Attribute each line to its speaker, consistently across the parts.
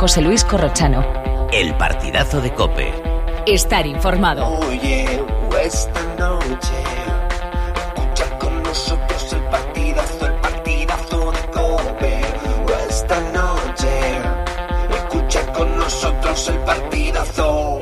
Speaker 1: José Luis Corrochano.
Speaker 2: El partidazo de COPE.
Speaker 1: Estar informado.
Speaker 3: Oye, esta noche escucha con nosotros el partidazo de COPE. Esta noche escucha con nosotros el partidazo.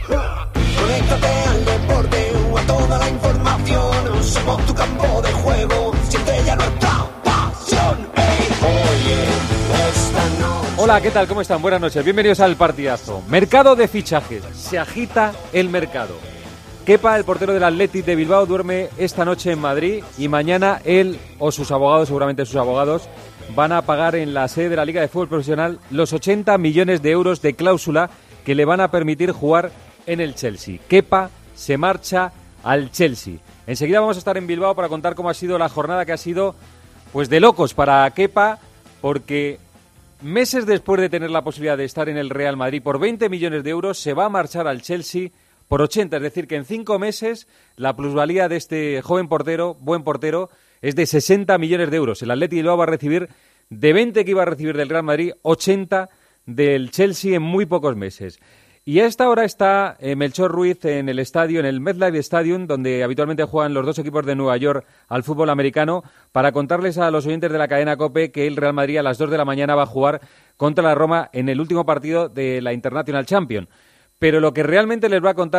Speaker 3: Conéctate al deporte o a toda la información. Somos tu campo de juego, siente ya nuestra pasión. Hey, oye, esta noche.
Speaker 4: Hola, ¿qué tal? ¿Cómo están? Buenas noches, bienvenidos al partidazo. Mercado de fichajes, se agita el mercado. Kepa, el portero del Athletic de Bilbao, duerme esta noche en Madrid y mañana él o sus abogados, seguramente sus abogados, van a pagar en la sede de la Liga de Fútbol Profesional los 80 millones de euros de cláusula que le van a permitir jugar en el Chelsea. Kepa se marcha al Chelsea. Enseguida vamos a estar en Bilbao para contar cómo ha sido la jornada, que ha sido pues de locos para Kepa, porque meses después de tener la posibilidad de estar en el Real Madrid por 20 millones de euros, se va a marchar al Chelsea por 80. Es decir, que en 5 meses la plusvalía de este joven portero, buen portero, es de 60 millones de euros. El Athletic Bilbao va a recibir, de 20 que iba a recibir del Real Madrid, 80 del Chelsea en muy pocos meses. Y a esta hora está Melchor Ruiz en el estadio, en el MetLife Stadium, donde habitualmente juegan los dos equipos de Nueva York al fútbol americano, para contarles a los oyentes de la cadena COPE que el Real Madrid a las 2 de la mañana va a jugar contra la Roma en el último partido de la International Champions. Pero lo que realmente les va a contar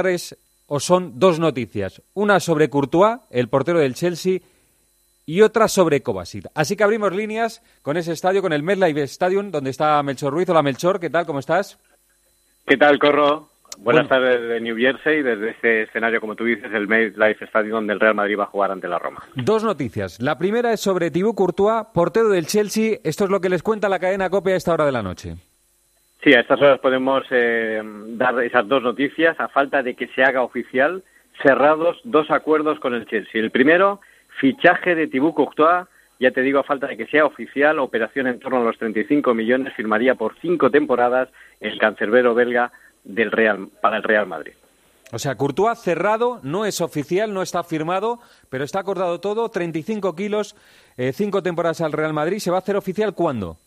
Speaker 4: son dos noticias. Una sobre Courtois, el portero del Chelsea, y otra sobre Kovacic. Así que abrimos líneas con ese estadio, con el MetLife Stadium, donde está Melchor Ruiz. Hola, Melchor, ¿qué tal? ¿Cómo estás?
Speaker 5: ¿Qué tal, Corro? Buenas tardes de New Jersey, desde este escenario, como tú dices, el MetLife Stadium, donde el Real Madrid va a jugar ante la Roma. Dos noticias. La primera es sobre Thibaut Courtois, portero del Chelsea. Esto es lo que les cuenta la cadena COPE a esta hora de la noche. Sí, a estas horas podemos dar esas dos noticias, a falta de que se haga oficial, cerrados dos acuerdos con el Chelsea. El primero, fichaje de Thibaut Courtois. Ya te digo, a falta de que sea oficial, operación en torno a los 35 millones, firmaría por 5 temporadas el cancerbero belga para el Real Madrid. O sea, Courtois cerrado, no es oficial, no está firmado, pero está acordado todo, 35 kilos, 5 temporadas al Real Madrid. ¿Se va a hacer oficial cuándo?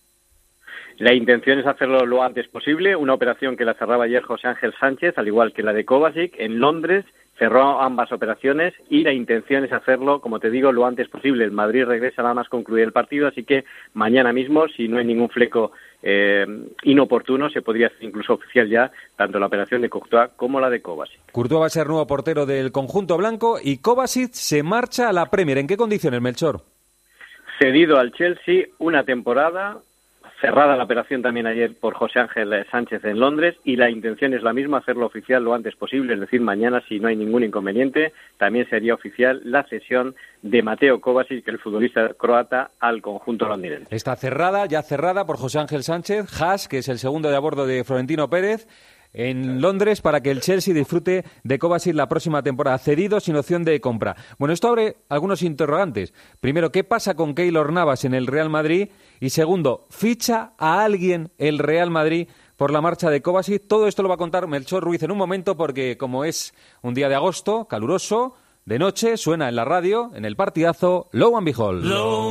Speaker 5: La intención es hacerlo lo antes posible, una operación que la cerraba ayer José Ángel Sánchez, al igual que la de Kovacic, en Londres. Cerró ambas operaciones y la intención es hacerlo, como te digo, lo antes posible. El Madrid regresa nada más concluir el partido, así que mañana mismo, si no hay ningún fleco inoportuno, se podría hacer incluso oficial ya tanto la operación de Courtois como la de Kovacic. Courtois va a ser nuevo portero del conjunto blanco y Kovacic se marcha a la Premier. ¿En qué condiciones, Melchor? Cedido al Chelsea una temporada. Cerrada la operación también ayer por José Ángel Sánchez en Londres y la intención es la misma, hacerlo oficial lo antes posible, es decir, mañana, si no hay ningún inconveniente, también sería oficial la cesión de Mateo Kovacic, el futbolista croata, al conjunto londinense. Está ya cerrada por José Ángel Sánchez, Haas, que es el segundo de a bordo de Florentino Pérez, en Londres, para que el Chelsea disfrute de Kovacic la próxima temporada, cedido sin opción de compra. Bueno, esto abre algunos interrogantes. Primero, ¿qué pasa con Keylor Navas en el Real Madrid? Y segundo, ¿ficha a alguien el Real Madrid por la marcha de Kovacic? Todo esto lo va a contar Melchor Ruiz en un momento, porque como es un día de agosto, caluroso, de noche, suena en la radio, en el partidazo, Lo and Behold.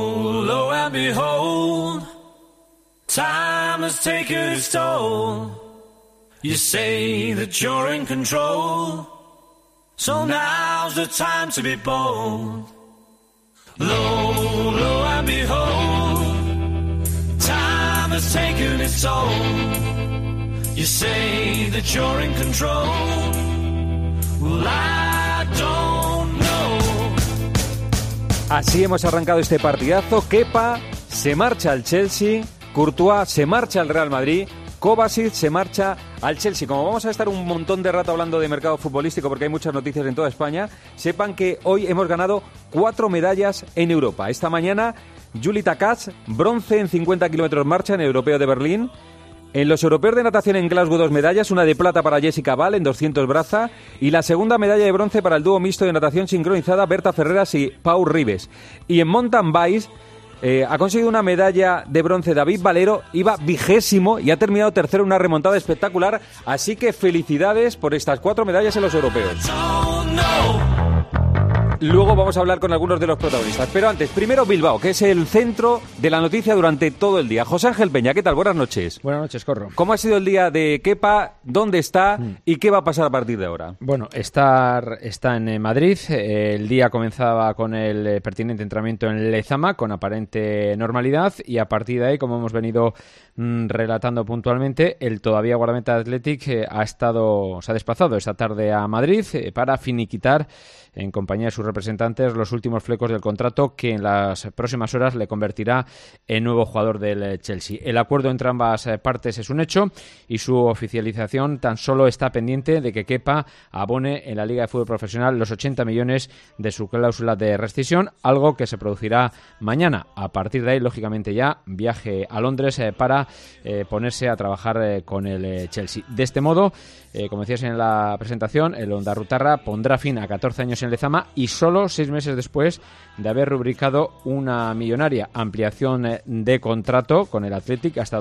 Speaker 5: Lo and behold, time has taken its toll. You say that you're in control, so now's the time to be bold. Lo and behold, time has taken its toll. You say that you're in control, well, I don't know. Así hemos arrancado este partidazo. Kepa se marcha al Chelsea, Courtois se marcha al Real Madrid, Kovacic se marcha al Chelsea. Como vamos a estar un montón de rato hablando de mercado futbolístico, porque hay muchas noticias en toda España, sepan que hoy hemos ganado 4 medallas en Europa. Esta mañana, Julita Katz, bronce en 50 kilómetros marcha en el Europeo de Berlín. En los europeos de natación en Glasgow, 2 medallas, una de plata para Jessica Ball en 200 braza y la segunda medalla de bronce para el dúo mixto de natación sincronizada Berta Ferreras y Pau Ribes. Y en mountain bike ha conseguido una medalla de bronce David Valero, iba 20º y ha terminado tercero en una remontada espectacular, así que felicidades por estas 4 medallas en los europeos.
Speaker 4: Luego vamos a hablar con algunos de los protagonistas. Pero antes, primero Bilbao, que es el centro de la noticia durante todo el día. José Ángel Peña, ¿qué tal? Buenas noches.
Speaker 6: Buenas noches, Corro.
Speaker 4: ¿Cómo ha sido el día de Kepa? ¿Dónde está? ¿Y qué va a pasar a partir de ahora?
Speaker 6: Bueno, está en Madrid. El día comenzaba con el pertinente entrenamiento en Lezama, con aparente normalidad, y a partir de ahí, como hemos venido relatando puntualmente, el todavía guardameta Athletic se ha desplazado esta tarde a Madrid para finiquitar, en compañía de sus representantes, los últimos flecos del contrato que en las próximas horas le convertirá en nuevo jugador del Chelsea. El acuerdo entre ambas partes es un hecho y su oficialización tan solo está pendiente de que Kepa abone en la Liga de Fútbol Profesional los 80 millones de su cláusula de rescisión, algo que se producirá mañana. A partir de ahí, lógicamente, ya viaje a Londres para ponerse a trabajar con el Chelsea. De este modo, como decías en la presentación, el ondarrutarra pondrá fin a 14 años en Lezama y solo 6 meses después de haber rubricado una millonaria ampliación de contrato con el Athletic hasta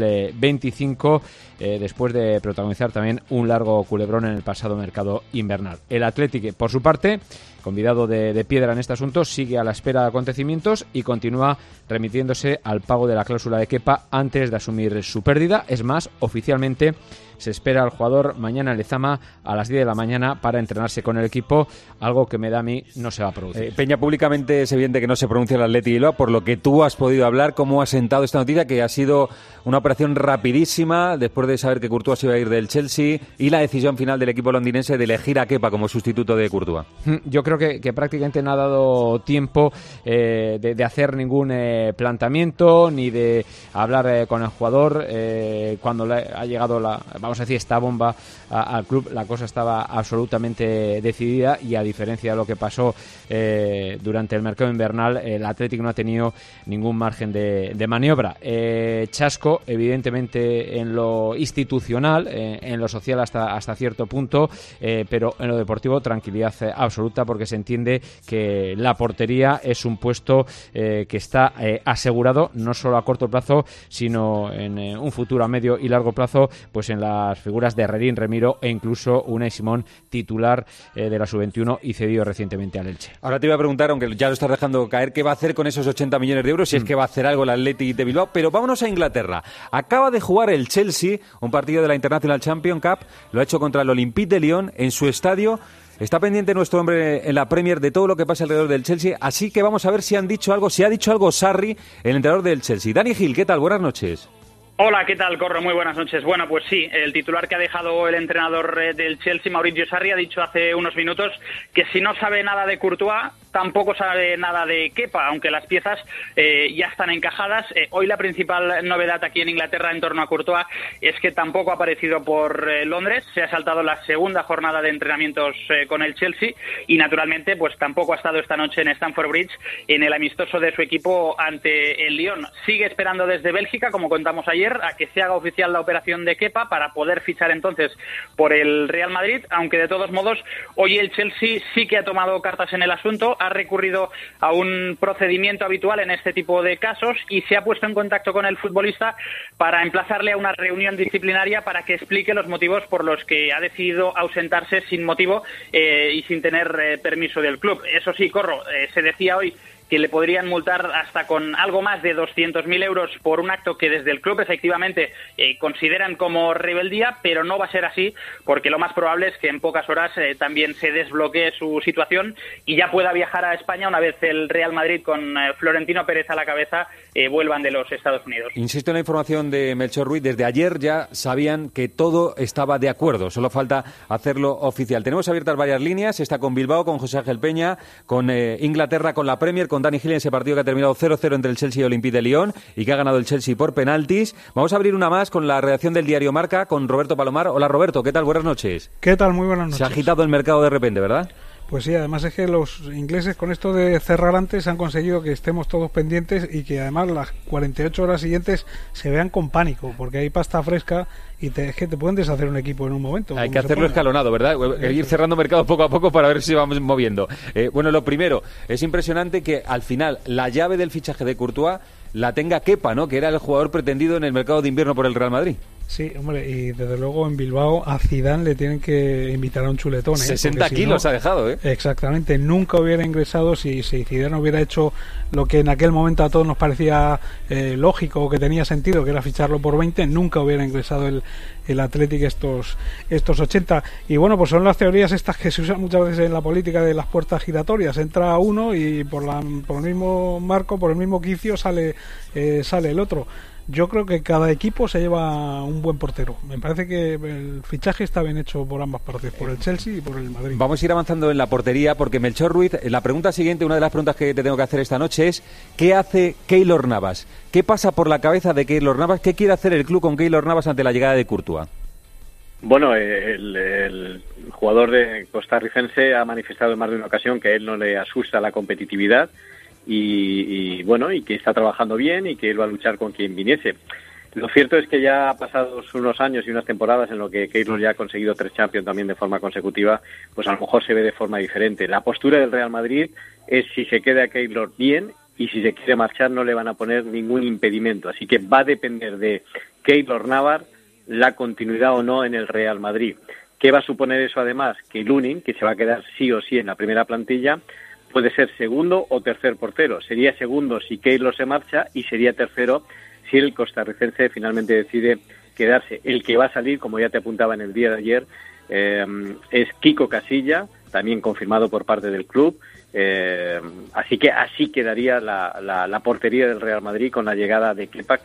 Speaker 6: 2025, después de protagonizar también un largo culebrón en el pasado mercado invernal. El Athletic, por su parte, convidado de piedra en este asunto, sigue a la espera de acontecimientos y continúa remitiéndose al pago de la cláusula de Kepa antes de asumir su pérdida. Es más, oficialmente se espera al jugador mañana en Lezama a las 10 de la mañana para entrenarse con el equipo, algo que me da a mí no se va a producir.
Speaker 4: Peña, públicamente es evidente que no se pronuncia el Athletic Bilbao, por lo que tú has podido hablar, ¿cómo ha sentado esta noticia? Que ha sido una operación rapidísima después de saber que Courtois se iba a ir del Chelsea y la decisión final del equipo londinense de elegir a Kepa como sustituto de Courtois.
Speaker 6: Yo creo que prácticamente no ha dado tiempo de hacer ningún planteamiento ni de hablar con el jugador. Cuando ha llegado vamos a decir, esta bomba al club, la cosa estaba absolutamente decidida y, a diferencia de lo que pasó durante el mercado invernal, el Athletic no ha tenido ningún margen de maniobra. Chasco, evidentemente, en lo institucional, en lo social hasta cierto punto, pero en lo deportivo tranquilidad absoluta, porque se entiende que la portería es un puesto que está asegurado no solo a corto plazo, sino en un futuro a medio y largo plazo, pues en las figuras de Herrerín, Remiro e incluso Unai Simón, titular de la sub-21 y cedido recientemente al Elche.
Speaker 4: Ahora te iba a preguntar, aunque ya lo estás dejando caer, ¿qué va a hacer con esos 80 millones de euros? Si es que va a hacer algo el Athletic de Bilbao. Pero vámonos a Inglaterra. Acaba de jugar el Chelsea un partido de la International Champions Cup, lo ha hecho contra el Olympique de Lyon en su estadio. Está pendiente nuestro hombre en la Premier de todo lo que pasa alrededor del Chelsea, así que vamos a ver si ha dicho algo Sarri, el entrenador del Chelsea. Dani Gil, ¿qué tal? Buenas noches.
Speaker 7: Hola, ¿qué tal, Corro? Muy buenas noches. Bueno, pues sí, el titular que ha dejado el entrenador del Chelsea, Maurizio Sarri, ha dicho hace unos minutos que si no sabe nada de Courtois, tampoco sabe nada de Kepa, aunque las piezas ya están encajadas. Hoy la principal novedad aquí en Inglaterra en torno a Courtois es que tampoco ha aparecido por Londres, se ha saltado la segunda jornada de entrenamientos con el Chelsea y, naturalmente, pues tampoco ha estado esta noche en Stamford Bridge en el amistoso de su equipo ante el Lyon. Sigue esperando desde Bélgica, como contamos ayer, a que se haga oficial la operación de Kepa para poder fichar entonces por el Real Madrid, aunque de todos modos hoy el Chelsea sí que ha tomado cartas en el asunto, ha recurrido a un procedimiento habitual en este tipo de casos y se ha puesto en contacto con el futbolista para emplazarle a una reunión disciplinaria para que explique los motivos por los que ha decidido ausentarse sin motivo y sin tener permiso del club. Eso sí, Corro, se decía hoy que le podrían multar hasta con algo más de 200.000 euros por un acto que desde el club efectivamente consideran como rebeldía, pero no va a ser así, porque lo más probable es que en pocas horas también se desbloquee su situación y ya pueda viajar a España una vez el Real Madrid, con Florentino Pérez a la cabeza, vuelvan de los Estados Unidos.
Speaker 4: Insisto en la información de Melchor Ruiz, desde ayer ya sabían que todo estaba de acuerdo, solo falta hacerlo oficial. Tenemos abiertas varias líneas, está con Bilbao, con José Ángel Peña, con Inglaterra, con la Premier, con Dani Gil en ese partido que ha terminado 0-0 entre el Chelsea y Olympique de Lyon y que ha ganado el Chelsea por penaltis. Vamos a abrir una más con la redacción del diario Marca, con Roberto Palomar. Hola, Roberto, ¿qué tal? Buenas noches.
Speaker 8: ¿Qué tal? Muy buenas noches.
Speaker 4: Se ha agitado el mercado de repente, ¿verdad?
Speaker 8: Pues sí, además es que los ingleses con esto de cerrar antes han conseguido que estemos todos pendientes y que además las 48 horas siguientes se vean con pánico, porque hay pasta fresca y es que te pueden deshacer un equipo en un momento.
Speaker 4: Hay que hacerlo escalonado, ¿verdad? Ir cerrando mercado poco a poco para ver si vamos moviendo. Bueno, lo primero, es impresionante que al final la llave del fichaje de Courtois la tenga Kepa, ¿no? Que era el jugador pretendido en el mercado de invierno por el Real Madrid.
Speaker 8: Sí, hombre, y desde luego en Bilbao a Zidane le tienen que invitar a un chuletón, ¿eh?
Speaker 4: 60 kilos ha dejado, ¿eh?
Speaker 8: Exactamente, nunca hubiera ingresado si Zidane hubiera hecho lo que en aquel momento a todos nos parecía lógico o que tenía sentido, que era ficharlo por 20, nunca hubiera ingresado el Athletic estos 80. Y bueno, pues son las teorías estas que se usan muchas veces en la política de las puertas giratorias. Entra uno y por el mismo marco, por el mismo quicio sale el otro. Yo creo que cada equipo se lleva un buen portero. Me parece que el fichaje está bien hecho por ambas partes, por el Chelsea y por el Madrid.
Speaker 4: Vamos a ir avanzando en la portería porque Melchor Ruiz, la pregunta siguiente, una de las preguntas que te tengo que hacer esta noche es ¿qué hace Keylor Navas? ¿Qué pasa por la cabeza de Keylor Navas? ¿Qué quiere hacer el club con Keylor Navas ante la llegada de Courtois?
Speaker 5: Bueno, el jugador costarricense ha manifestado en más de una ocasión que a él no le asusta la competitividad y bueno, y que está trabajando bien y que él va a luchar con quien viniese. Lo cierto es que ya ha pasado unos años y unas temporadas en lo que Keylor ya ha conseguido 3 Champions también de forma consecutiva, pues a lo mejor se ve de forma diferente. La postura del Real Madrid es si se queda Keylor bien y si se quiere marchar no le van a poner ningún impedimento. Así que va a depender de Keylor Navas la continuidad o no en el Real Madrid. ¿Qué va a suponer eso además? Que Lunin, que se va a quedar sí o sí en la primera plantilla, puede ser segundo o tercer portero. Sería segundo si Keylor se marcha y sería tercero si el costarricense finalmente decide quedarse. El que va a salir, como ya te apuntaba en el día de ayer, es Kiko Casilla, también confirmado por parte del club. Así que así quedaría la portería del Real Madrid con la llegada de Kepa,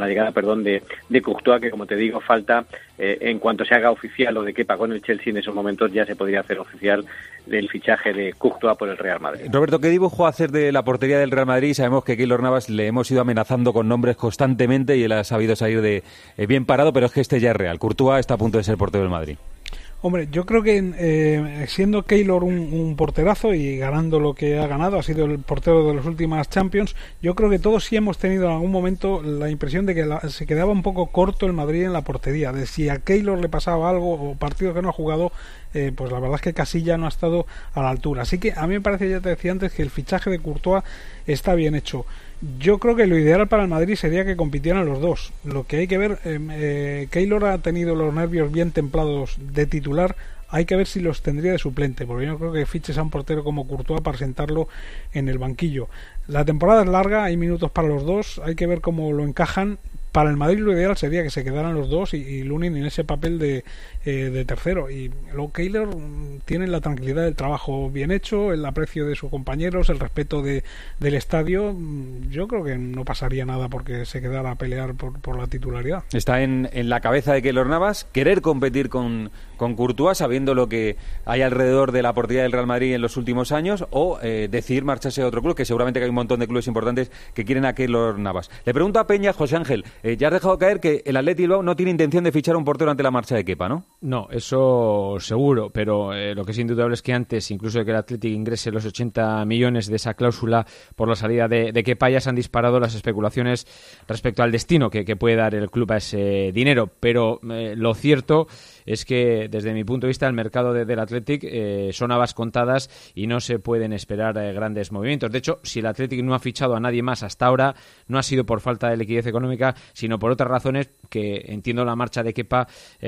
Speaker 5: de Courtois, que como te digo falta en cuanto se haga oficial lo de Kepa con el Chelsea, en esos momentos ya se podría hacer oficial el fichaje de Courtois por el Real Madrid.
Speaker 4: Roberto, ¿qué dibujo hacer de la portería del Real Madrid? Sabemos que Keylor Navas le hemos ido amenazando con nombres constantemente y él ha sabido salir de bien parado, pero es que este ya es real. Courtois está a punto de ser portero del Madrid.
Speaker 8: Hombre, yo creo que siendo Keylor un porterazo y ganando lo que ha ganado, ha sido el portero de las últimas Champions, yo creo que todos sí hemos tenido en algún momento la impresión de que se quedaba un poco corto el Madrid en la portería, de si a Keylor le pasaba algo o partidos que no ha jugado, pues la verdad es que Casilla no ha estado a la altura. Así que a mí me parece, ya te decía antes, que el fichaje de Courtois está bien hecho. Yo creo que lo ideal para el Madrid sería que compitieran los dos. Lo que hay que ver, Keylor ha tenido los nervios bien templados de titular, hay que ver si los tendría de suplente, porque yo creo que fiches a un portero como Courtois para sentarlo en el banquillo. La temporada es larga, hay minutos para los dos, hay que ver cómo lo encajan. Para el Madrid lo ideal sería que se quedaran los dos y Lunin en ese papel de tercero. Y luego Keylor tiene la tranquilidad del trabajo bien hecho, el aprecio de sus compañeros, el respeto del estadio. Yo creo que no pasaría nada porque se quedara a pelear por la titularidad.
Speaker 4: Está en la cabeza de Keylor Navas querer competir con Courtois, sabiendo lo que hay alrededor de la portería del Real Madrid en los últimos años, o decidir marcharse a otro club, que seguramente que hay un montón de clubes importantes que quieren a Keylor Navas. Le pregunto a Peña, José Ángel, ya has dejado caer que el Athletic Bilbao no tiene intención de fichar un portero ante la marcha de Kepa, ¿no?
Speaker 6: No, eso seguro, pero lo que es indudable es que antes, incluso de que el Athletic ingrese los 80 millones de esa cláusula por la salida de Kepa, ya se han disparado las especulaciones respecto al destino que puede dar el club a ese dinero, pero lo cierto es que desde mi punto de vista el mercado del Athletic son habas contadas y no se pueden esperar grandes movimientos. De hecho, si el Athletic no ha fichado a nadie más hasta ahora, no ha sido por falta de liquidez económica, sino por otras razones que, entiendo, la marcha de Kepa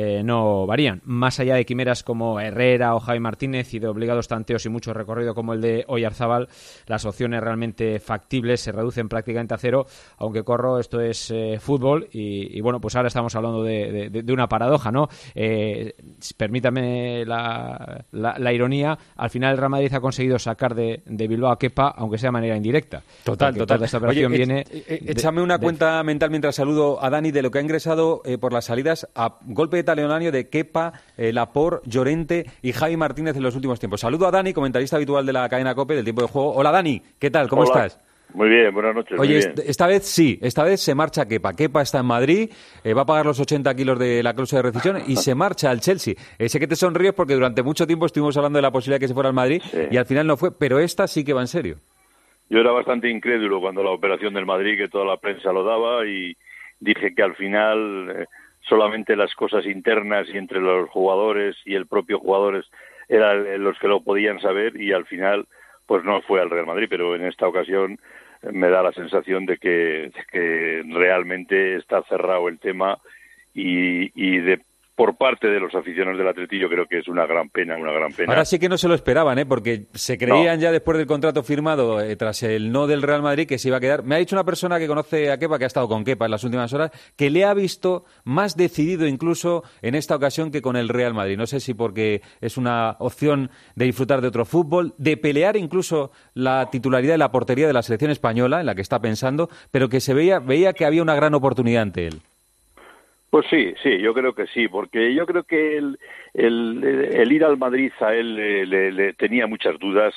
Speaker 6: no varían. Más allá de quimeras como Herrera o Javi Martínez y de obligados tanteos y mucho recorrido como el de Oyarzábal, las opciones realmente factibles se reducen prácticamente a cero, aunque corro, esto es fútbol y bueno, pues ahora estamos hablando de una paradoja, ¿no? Permítame la ironía, al final el Real Madrid ha conseguido sacar de Bilbao a Kepa, aunque sea de manera indirecta.
Speaker 4: Total.
Speaker 6: Toda esta operación viene...
Speaker 4: Échame una cuenta mental mientras saludo a Dani de lo que ha ingresado por las salidas a golpe de talonario de Kepa, Laporte, Llorente y Javi Martínez en los últimos tiempos. Saludo a Dani, comentarista habitual de la cadena COPE del tiempo de juego. Hola Dani, ¿qué tal? ¿Cómo estás?
Speaker 9: Muy bien, buenas noches.
Speaker 4: Oye, esta vez se marcha Kepa. Kepa está en Madrid, va a pagar los 80 kilos de la cláusula de rescisión y se marcha al Chelsea. Sé que te sonríes porque durante mucho tiempo estuvimos hablando de la posibilidad de que se fuera al Madrid y al final no fue, pero esta sí que va en serio.
Speaker 9: Yo era bastante incrédulo cuando la operación del Madrid, que toda la prensa lo daba, y dije que al final solamente las cosas internas y entre los jugadores y el propio jugadores eran los que lo podían saber, y al final pues no fue al Real Madrid, pero en esta ocasión me da la sensación de que realmente está cerrado el tema por parte de los aficionados del Atleti yo creo que es una gran pena.
Speaker 4: Ahora sí que no se lo esperaban, porque se creían ya después del contrato firmado, tras el no del Real Madrid, que se iba a quedar. Me ha dicho una persona que conoce a Kepa, que ha estado con Kepa en las últimas horas, que le ha visto más decidido incluso en esta ocasión que con el Real Madrid. No sé si porque es una opción de disfrutar de otro fútbol, de pelear incluso la titularidad de la portería de la selección española, en la que está pensando, pero que se veía que había una gran oportunidad ante él.
Speaker 9: Pues sí, yo creo que sí, porque yo creo que el ir al Madrid a él le tenía muchas dudas,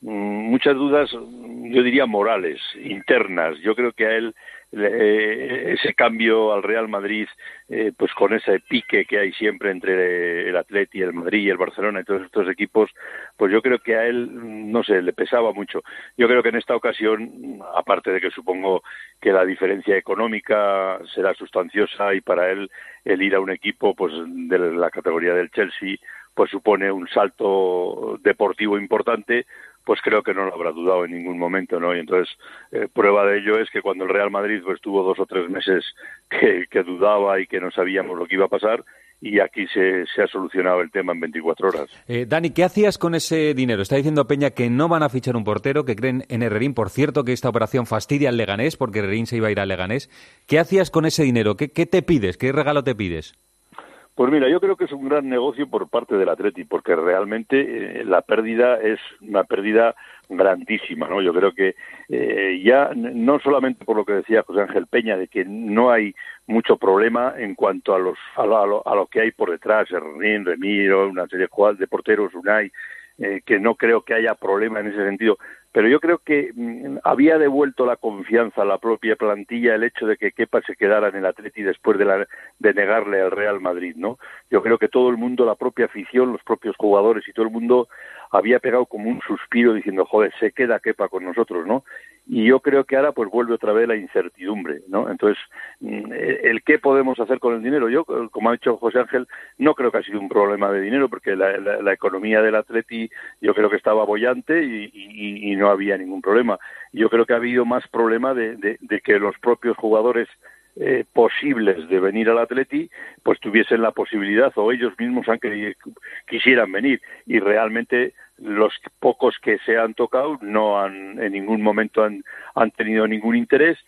Speaker 9: yo diría morales, internas. Yo creo que a él ese cambio al Real Madrid, pues con ese pique que hay siempre entre el Atleti, el Madrid y el Barcelona y todos estos equipos, pues yo creo que a él, no sé, le pesaba mucho. Yo creo que en esta ocasión, aparte de que supongo que la diferencia económica será sustanciosa y para él el ir a un equipo pues de la categoría del Chelsea pues supone un salto deportivo importante, pues creo que no lo habrá dudado en ningún momento, ¿no? Y entonces, prueba de ello es que cuando el Real Madrid pues tuvo 2 o 3 meses que dudaba y que no sabíamos lo que iba a pasar, y aquí se ha solucionado el tema en 24 horas.
Speaker 4: Dani, ¿qué hacías con ese dinero? Está diciendo Peña que no van a fichar un portero, que creen en Herrerín. Por cierto, que esta operación fastidia al Leganés, porque Herrerín se iba a ir al Leganés. ¿Qué hacías con ese dinero? ¿Qué te pides? ¿Qué regalo te pides?
Speaker 9: Pues mira, yo creo que es un gran negocio por parte del Atleti, porque realmente la pérdida es una pérdida grandísima, ¿no? Yo creo que ya no solamente por lo que decía José Ángel Peña, de que no hay mucho problema en cuanto a lo que hay por detrás, Herrín, Remiro, una serie de porteros, Unai, que no creo que haya problema en ese sentido, pero yo creo que había devuelto la confianza a la propia plantilla el hecho de que Kepa se quedara en el Atleti después de negarle al Real Madrid, ¿no? Yo creo que todo el mundo, la propia afición, los propios jugadores y todo el mundo había pegado como un suspiro diciendo, joder, se queda Kepa con nosotros, ¿no? Y yo creo que ahora pues vuelve otra vez la incertidumbre, ¿no? Entonces, el qué podemos hacer con el dinero, yo, como ha dicho José Ángel, no creo que ha sido un problema de dinero, porque la economía del Atleti yo creo que estaba boyante y no había ningún problema. Yo creo que ha habido más problema de que los propios jugadores posibles de venir al Atleti pues tuviesen la posibilidad, o ellos mismos quisieran venir, y realmente los pocos que se han tocado no han en ningún momento han tenido ningún interés,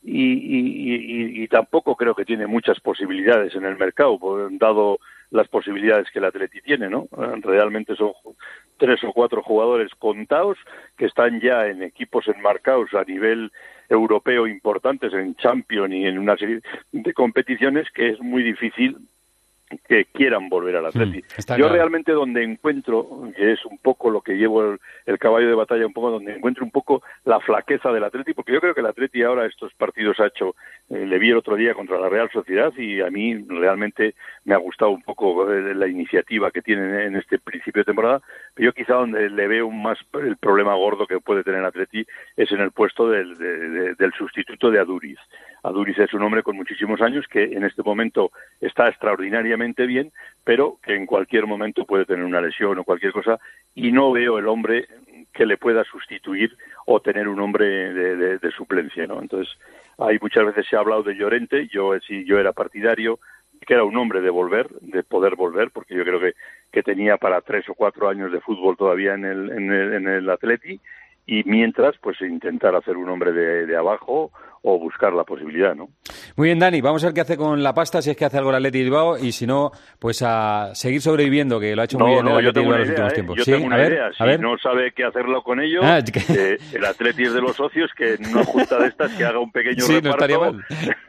Speaker 9: y tampoco creo que tiene muchas posibilidades en el mercado, dado las posibilidades que el Atleti tiene, ¿no? Realmente son 3 o 4 jugadores contados que están ya en equipos enmarcados a nivel europeo importantes, en Champions y en una serie de competiciones que es muy difícil que quieran volver al Atleti. Yo claro. Realmente donde encuentro, que es un poco lo que llevo el caballo de batalla, un poco donde encuentro un poco la flaqueza del Atleti, porque yo creo que el Atleti ahora estos partidos ha hecho, le vi el otro día contra la Real Sociedad y a mí realmente me ha gustado un poco la iniciativa que tienen en este principio de temporada, pero yo quizá donde le veo más el problema gordo que puede tener el Atleti es en el puesto del sustituto de Aduriz. Aduriz es un hombre con muchísimos años que en este momento está extraordinariamente bien, pero que en cualquier momento puede tener una lesión o cualquier cosa, y no veo el hombre que le pueda sustituir o tener un hombre de suplencia, ¿no? Entonces, hay muchas veces se ha hablado de Llorente, yo era partidario que era un hombre de poder volver, porque yo creo que tenía para 3 o 4 años de fútbol todavía en el Atleti, y mientras pues intentar hacer un hombre de abajo o buscar la posibilidad, ¿no?
Speaker 4: Muy bien, Dani, vamos a ver qué hace con la pasta, si es que hace algo el Atleti Bilbao, y si no, pues a seguir sobreviviendo, que lo ha hecho muy bien el Atleti Bilbao en los últimos tiempos.
Speaker 9: Yo tengo una idea, si no sabe qué hacerlo con ello, el Atleti es de los socios, que en una junta de estas que haga un pequeño reparto.
Speaker 4: No estaría mal.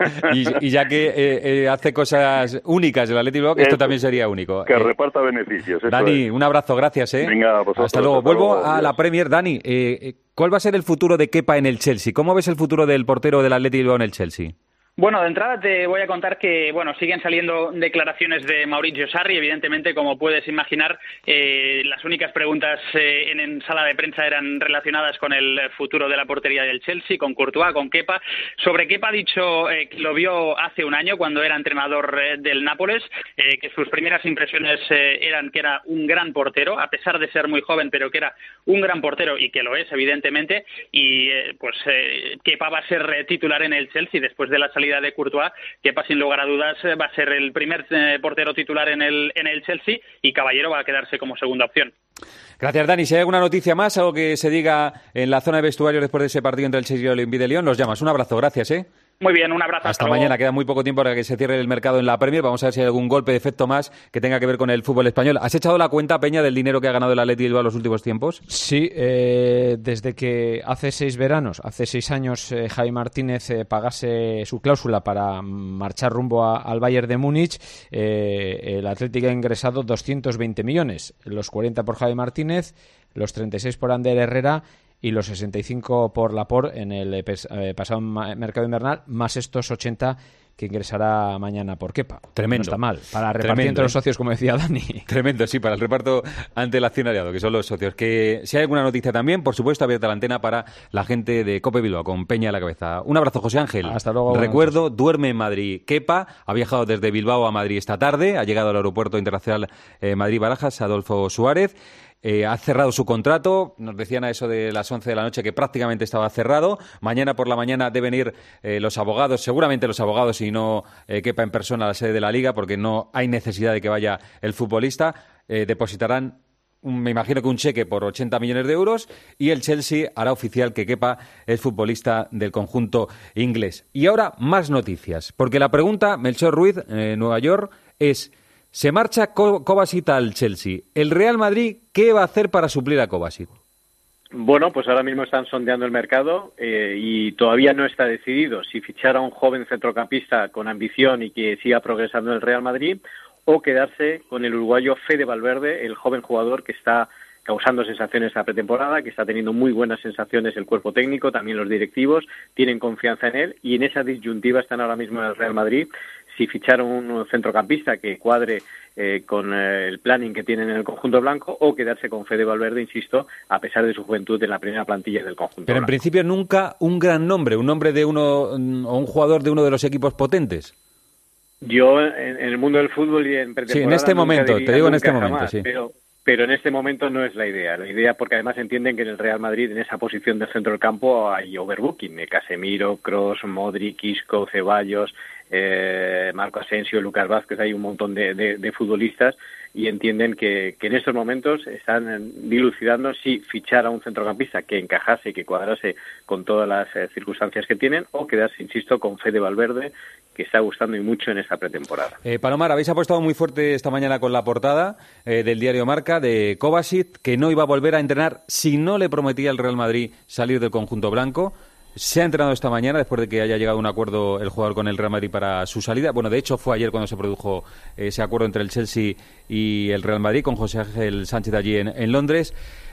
Speaker 4: Y ya que hace cosas únicas el Atleti Bilbao, que esto también sería único.
Speaker 9: Que reparta beneficios.
Speaker 4: Dani, un abrazo, gracias.
Speaker 9: Venga, vosotros,
Speaker 4: hasta luego. Vuelvo a la Premier. Dani, ¿cuál va a ser el futuro de Kepa en el Chelsea? ¿Cómo ves el futuro del portero del Atleti Bilbao en el Chelsea?
Speaker 7: Bueno, de entrada te voy a contar que, siguen saliendo declaraciones de Maurizio Sarri. Evidentemente, como puedes imaginar, las únicas preguntas en sala de prensa eran relacionadas con el futuro de la portería del Chelsea, con Courtois, con Kepa. Sobre Kepa ha dicho que lo vio hace un año cuando era entrenador del Nápoles, que sus primeras impresiones eran que era un gran portero, a pesar de ser muy joven, pero que era un gran portero, y que lo es, evidentemente, y Kepa va a ser titular en el Chelsea después de la salida salida de Courtois, Kepa sin lugar a dudas va a ser el primer portero titular en el Chelsea, y Caballero va a quedarse como segunda opción.
Speaker 4: Gracias, Dani. Si hay alguna noticia más, algo que se diga en la zona de vestuarios después de ese partido entre el Chelsea y el Olympique de Lyon, los llamas. Un abrazo, gracias, ¿eh?
Speaker 7: Muy bien, un abrazo.
Speaker 4: Hasta mañana, queda muy poco tiempo para que se cierre el mercado en la Premier. Vamos a ver si hay algún golpe de efecto más que tenga que ver con el fútbol español. ¿Has echado la cuenta, Peña, del dinero que ha ganado el Athletic Bilbao en los últimos tiempos?
Speaker 6: Sí, desde que hace 6 años, Javi Martínez pagase su cláusula para marchar rumbo al Bayern de Múnich, el Athletic ha ingresado 220 millones, los 40 por Javi Martínez, los 36 por Ander Herrera y los 65 por Laporte en el pasado mercado invernal, más estos 80 que ingresará mañana por Kepa.
Speaker 4: Tremendo.
Speaker 6: No está mal. Para repartir entre los socios, como decía Dani.
Speaker 4: Tremendo, sí, para el reparto ante el accionariado, que son los socios. Que si hay alguna noticia también, por supuesto, abierta la antena para la gente de COPE Bilbao, con Peña a la cabeza. Un abrazo, José Ángel.
Speaker 6: Hasta luego.
Speaker 4: Recuerdo, duerme en Madrid. Kepa ha viajado desde Bilbao a Madrid esta tarde, ha llegado al aeropuerto internacional Madrid-Barajas, Adolfo Suárez. Ha cerrado su contrato, nos decían a eso de las 11 de la noche que prácticamente estaba cerrado. Mañana por la mañana deben ir los abogados, seguramente los abogados, y no Kepa en persona a la sede de la Liga, porque no hay necesidad de que vaya el futbolista. Depositarán, me imagino que un cheque por 80 millones de euros, y el Chelsea hará oficial que Kepa es futbolista del conjunto inglés. Y ahora más noticias, porque la pregunta, Melchor Ruiz, Nueva York, es... Se marcha Kovacic al Chelsea. ¿El Real Madrid qué va a hacer para suplir a Kovacic?
Speaker 5: Bueno, pues ahora mismo están sondeando el mercado y todavía no está decidido si fichar a un joven centrocampista con ambición y que siga progresando en el Real Madrid, o quedarse con el uruguayo Fede Valverde, el joven jugador que está causando sensaciones esta pretemporada, que está teniendo muy buenas sensaciones el cuerpo técnico, también los directivos tienen confianza en él, y en esa disyuntiva están ahora mismo en el Real Madrid, si fichar un centrocampista que cuadre con el planning que tienen en el conjunto blanco, o quedarse con Fede Valverde, insisto, a pesar de su juventud, en la primera plantilla del conjunto
Speaker 4: Pero
Speaker 5: blanco.
Speaker 4: En principio nunca un gran nombre, un nombre de uno o un jugador de uno de los equipos potentes.
Speaker 5: Yo en el mundo del fútbol y en pretemporada...
Speaker 4: Sí, en este momento, te digo en este momento,
Speaker 5: jamás,
Speaker 4: sí.
Speaker 5: Pero en este momento no es la idea, porque además entienden que en el Real Madrid, en esa posición del centro del campo, hay overbooking, Casemiro, Kroos, Modric, Isco, Ceballos, Marco Asensio, Lucas Vázquez, hay un montón de futbolistas, y entienden que en estos momentos están dilucidando si fichar a un centrocampista que encajase, que cuadrase con todas las circunstancias que tienen, o quedarse, insisto, con Fede Valverde, que está gustando y mucho en esta pretemporada.
Speaker 4: Palomar, habéis apostado muy fuerte esta mañana con la portada del diario Marca de Kovacic, que no iba a volver a entrenar si no le prometía al Real Madrid salir del conjunto blanco. Se ha entrenado esta mañana después de que haya llegado a un acuerdo el jugador con el Real Madrid para su salida. Bueno, de hecho fue ayer cuando se produjo ese acuerdo entre el Chelsea y el Real Madrid, con José Ángel Sánchez allí en Londres.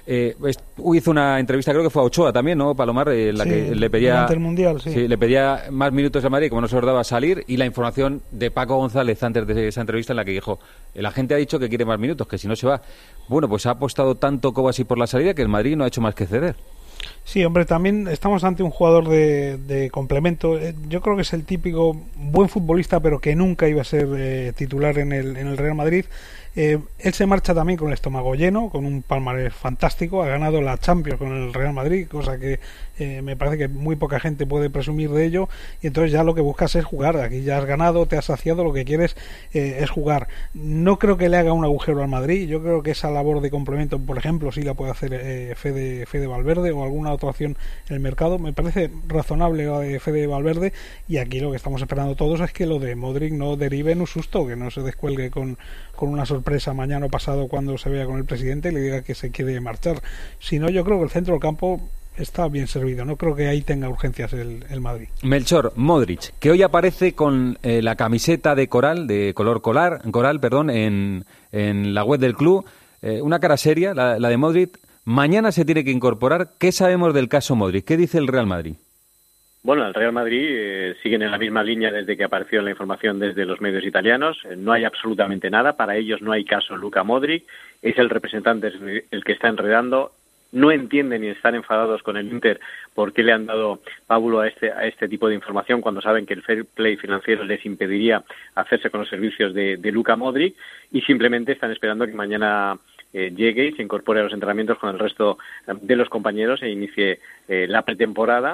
Speaker 4: Hizo una entrevista, creo que fue a Ochoa también, ¿no, Palomar? La que le pedía,
Speaker 8: durante el Mundial, sí.
Speaker 4: Le pedía más minutos al Madrid, como no se los daba a salir, y la información de Paco González antes de esa entrevista, en la que dijo: la gente ha dicho que quiere más minutos, que si no se va. Bueno, pues ha apostado tanto Kovacic por la salida que el Madrid no ha hecho más que ceder.
Speaker 8: Sí, hombre, también estamos ante un jugador de complemento. Yo creo que es el típico buen futbolista, pero que nunca iba a ser titular en el Real Madrid. Él se marcha también con el estómago lleno, con un palmarés fantástico, ha ganado la Champions con el Real Madrid, cosa que me parece que muy poca gente puede presumir de ello, y entonces ya lo que buscas es jugar. Aquí ya has ganado, te has saciado, lo que quieres es jugar. No creo que le haga un agujero al Madrid. Yo creo que esa labor de complemento, por ejemplo, sí la puede hacer Fede Valverde, o alguna otra opción en el mercado. Me parece razonable lo de Fede Valverde, y aquí lo que estamos esperando todos es que lo de Modric no derive en un susto, que no se descuelgue con una sorpresa mañana o pasado cuando se vea con el presidente y le diga que se quiere marchar. Si no, yo creo que el centro del campo está bien servido. No creo que ahí tenga urgencias el Madrid.
Speaker 4: Melchor, Modric, que hoy aparece con la camiseta de color coral, en la web del club, una cara seria, la de Modric. Mañana se tiene que incorporar. ¿Qué sabemos del caso Modric? ¿Qué dice el Real Madrid?
Speaker 5: Bueno, el Real Madrid siguen en la misma línea desde que apareció la información desde los medios italianos. No hay absolutamente nada. Para ellos no hay caso Luka Modric. Es el representante el que está enredando. No entienden y están enfadados con el Inter porque le han dado pábulo a este tipo de información, cuando saben que el fair play financiero les impediría hacerse con los servicios de Luka Modric, y simplemente están esperando que mañana llegue y se incorpore a los entrenamientos con el resto de los compañeros e inicie la pretemporada.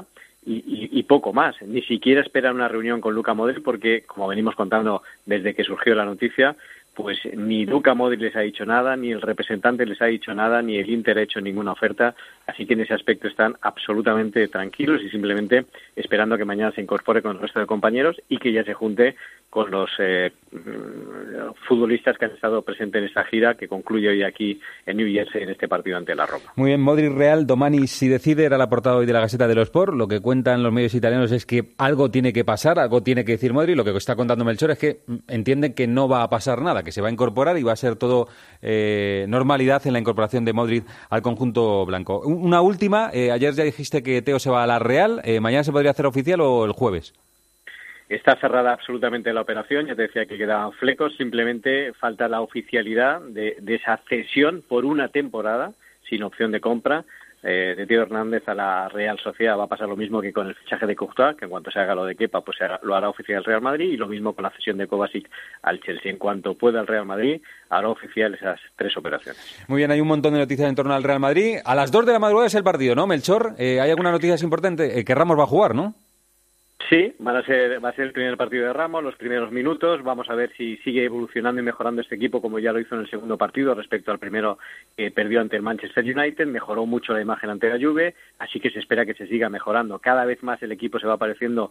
Speaker 5: y poco más. Ni siquiera esperan una reunión con Luka Modric porque, como venimos contando desde que surgió la noticia, pues ni Luka Modric les ha dicho nada, ni el representante les ha dicho nada, ni el Inter ha hecho ninguna oferta, así que en ese aspecto están absolutamente tranquilos y simplemente esperando que mañana se incorpore con el resto de compañeros y que ya se junte con los futbolistas que han estado presentes en esta gira que concluye hoy aquí en New Jersey en este partido ante la Roma.
Speaker 4: Muy bien, Modric Real, Domani si decide, era la portada hoy de la Gazzetta dello Sport. Lo que cuentan los medios italianos es que algo tiene que pasar, algo tiene que decir Modric. Lo que está contando Melchor es que entienden que no va a pasar nada, que se va a incorporar y va a ser todo normalidad en la incorporación de Modric al conjunto blanco. Una última, ayer ya dijiste que Teo se va a la Real, ¿mañana se podría hacer oficial o el jueves?
Speaker 5: Está cerrada absolutamente la operación, ya te decía que quedaban flecos, simplemente falta la oficialidad de esa cesión por una temporada, sin opción de compra, de Teo Hernández a la Real Sociedad. Va a pasar lo mismo que con el fichaje de Courtois, que en cuanto se haga lo de Kepa, pues lo hará oficial el Real Madrid, y lo mismo con la cesión de Kovacic al Chelsea. En cuanto pueda el Real Madrid, hará oficial esas 3 operaciones.
Speaker 4: Muy bien, hay un montón de noticias en torno al Real Madrid. A las 2 de la madrugada es el partido, ¿no, Melchor? ¿Hay alguna noticia importante? Que Ramos va a jugar, ¿no?
Speaker 5: Sí, va a ser el primer partido de Ramos, los primeros minutos. Vamos a ver si sigue evolucionando y mejorando este equipo como ya lo hizo en el segundo partido respecto al primero que perdió ante el Manchester United. Mejoró mucho la imagen ante la Juve, así que se espera que se siga mejorando. Cada vez más el equipo se va pareciendo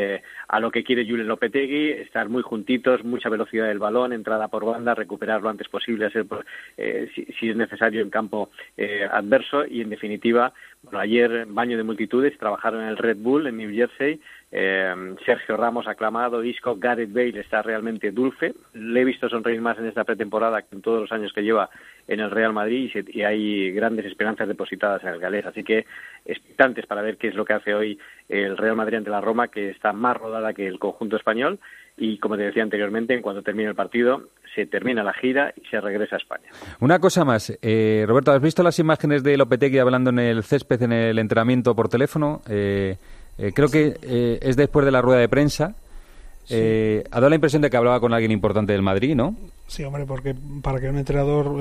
Speaker 5: a lo que quiere Julen Lopetegui, estar muy juntitos, mucha velocidad del balón, entrada por banda, recuperar lo antes posible, si es necesario en campo adverso, y en definitiva, bueno, ayer baño de multitudes, trabajaron en el Red Bull en New Jersey. Sergio Ramos aclamado, Isco, Gareth Bale está realmente dulce. Le he visto sonreír más en esta pretemporada que en todos los años que lleva en el Real Madrid, y hay grandes esperanzas depositadas en el galés, así que expectantes para ver qué es lo que hace hoy el Real Madrid ante la Roma, que está más rodada que el conjunto español. Y como te decía anteriormente, en cuanto termine el partido, se termina la gira y se regresa a España.
Speaker 4: Una cosa más, Roberto, ¿has visto las imágenes de Lopetegui hablando en el césped en el entrenamiento por teléfono? Creo que es después de la rueda de prensa. Sí. Ha dado la impresión de que hablaba con alguien importante del Madrid, ¿no?
Speaker 8: Sí, hombre, porque para que un entrenador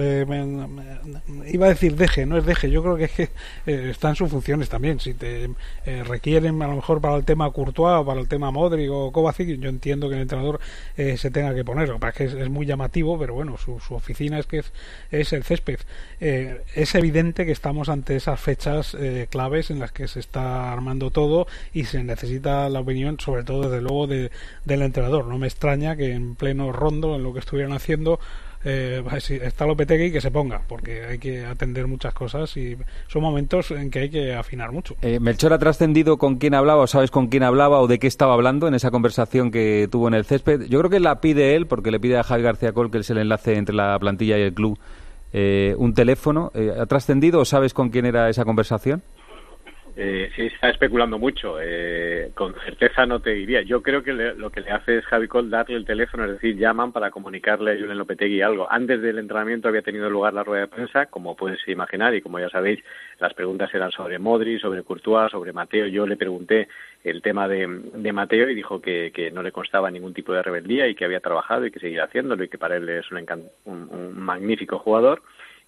Speaker 8: iba a decir deje, no es deje, yo creo que es que está en sus funciones también. Si te requieren a lo mejor para el tema Courtois o para el tema Modric o Kovacic, yo entiendo que el entrenador se tenga que poner. Lo que pasa es que es muy llamativo, pero bueno, su oficina es el césped. Es evidente que estamos ante esas fechas claves en las que se está armando todo y se necesita la opinión, sobre todo desde luego del entrenador. No me extraña que en pleno rondo, en lo que estuvieran haciendo, está Lopetegui, que se ponga, porque hay que atender muchas cosas y son momentos en que hay que afinar mucho.
Speaker 4: Melchor, ¿ha trascendido con quién hablaba, o sabes con quién hablaba o de qué estaba hablando en esa conversación que tuvo en el césped? Yo creo que la pide él, porque le pide a Javi García Col, que es el enlace entre la plantilla y el club, un teléfono. ¿Ha trascendido o sabes con quién era esa conversación?
Speaker 5: Sí, está especulando mucho. Con certeza no te diría. Yo creo que lo que le hace es Javi Col darle el teléfono, es decir, llaman para comunicarle a Julen Lopetegui algo. Antes del entrenamiento había tenido lugar la rueda de prensa, como puedes imaginar, y como ya sabéis, las preguntas eran sobre Modric, sobre Courtois, sobre Mateo. Yo le pregunté el tema de Mateo y dijo que no le constaba ningún tipo de rebeldía y que había trabajado y que seguía haciéndolo y que para él es un magnífico jugador.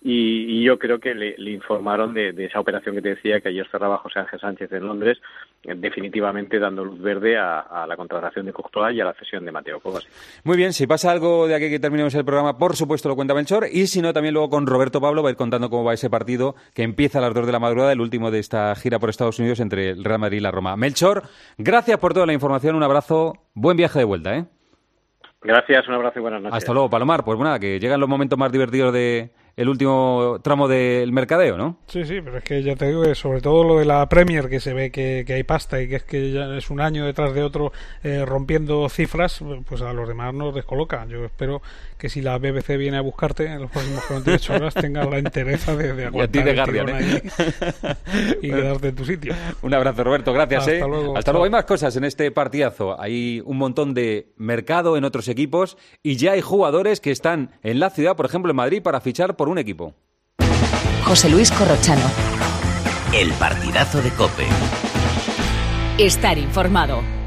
Speaker 5: Y yo creo que le informaron de esa operación que te decía, que ayer cerraba José Ángel Sánchez en Londres, definitivamente dando luz verde a la contratación de Courtois y a la cesión de Mateo Kovacic.
Speaker 4: Muy bien, si pasa algo de aquí que terminemos el programa, por supuesto lo cuenta Melchor, y si no, también luego con Roberto Pablo va a ir contando cómo va ese partido que empieza a las 2 de la madrugada, el último de esta gira por Estados Unidos entre el Real Madrid y la Roma. Melchor, gracias por toda la información, un abrazo, buen viaje de vuelta, ¿eh?
Speaker 5: Gracias, un abrazo y buenas noches.
Speaker 4: Hasta luego, Palomar. Pues nada, que llegan los momentos más divertidos de el último tramo del mercadeo, ¿no?
Speaker 8: Sí, pero es que ya te digo que sobre todo lo de la Premier, que se ve que hay pasta y que es que ya es un año detrás de otro rompiendo cifras, pues a los demás nos descoloca. Yo espero que si la BBC viene a buscarte en los próximos 48 horas tengas la entereza de aguantar
Speaker 4: de Guardian,
Speaker 8: ahí y quedarte en tu sitio.
Speaker 4: Un abrazo, Roberto, gracias.
Speaker 8: Hasta luego.
Speaker 4: Hasta luego. Hay más cosas en este partidazo. Hay un montón de mercado en otros equipos y ya hay jugadores que están en la ciudad, por ejemplo en Madrid, para fichar por un equipo.
Speaker 1: José Luis Corrochano.
Speaker 2: El partidazo de COPE.
Speaker 1: Estar informado.